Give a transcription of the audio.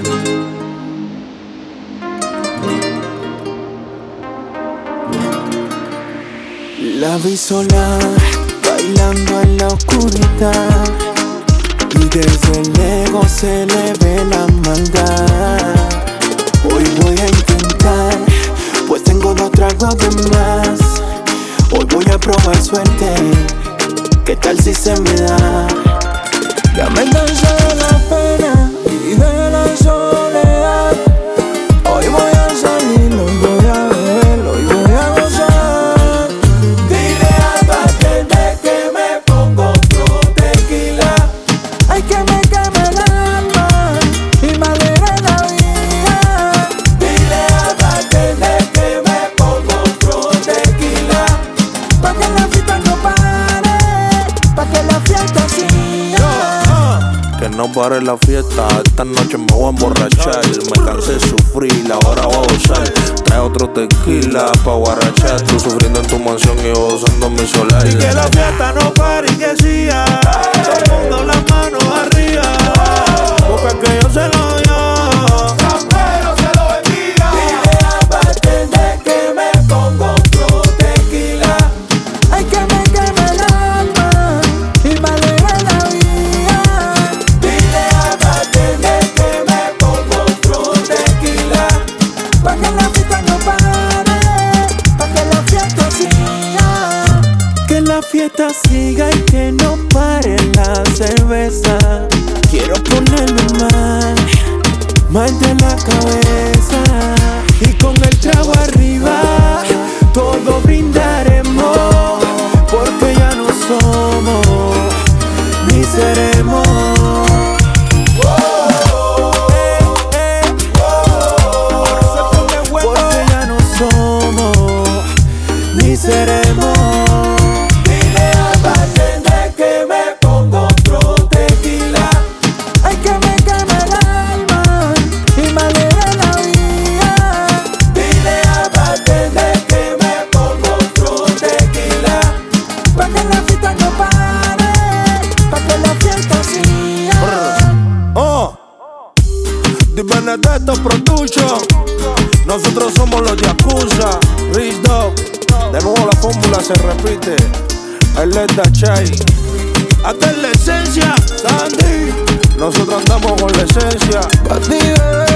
La vi sola, bailando en la oscuridad, y desde lejos se le ve la maldad. Hoy voy a intentar, pues tengo 2 tragos de más. Hoy voy a probar suerte, ¿qué tal si se me da? Ya me cansé de la pena y de la soledad. Hoy voy a salir, hoy voy a beber, hoy voy a gozar. Dile al bartender que me pongo otro tequila. Ay, que me queme el alma y me alegre la vida. Dile al bartender que me pongo otro tequila. Pa' que la fiesta no pare, pa' que la fiesta siga. Que no pare la fiesta, esta noche me voy a emborrachar. Me cansé de sufrir, ahora voy a gozar. Trae otro tequila pa' guarachar. Tú sufriendo en tu mansión y yo gozando en mi solar. Y que la fiesta no pare y que siga. Todo el mundo las manos arriba, porque que yo se lo dio. Pero se lo bendiga. Dile al bartender que me pongo otro tequila. Ay, que me queme el alma y me alegre la vida. Dile al bartender que me pongo otro tequila. Pa' que la fiesta no pare, pa' que la fiesta siga. Que la fiesta siga y que no pare la cerveza. Quiero ponerme mal de la cabeza. Y con el trago arriba, todos brindaremos. Porque ya no somos ni seremos. Porque ya no somos ni seremos. Dile al bartender que me pongo otro tequila. Ay, que me queme el alma y me alegre la vida. Dile al bartender que me pongo otro tequila. Pa' que la fiesta no pare, pa' que la fiesta siga. Di Benedetto Production. Nosotros somos los Yakuza, Rich Dog. De nuevo la fórmula se repite. I let that chai. Hasta en la esencia, Sandy. Nosotros andamos con la esencia. Pa' ti, bebé.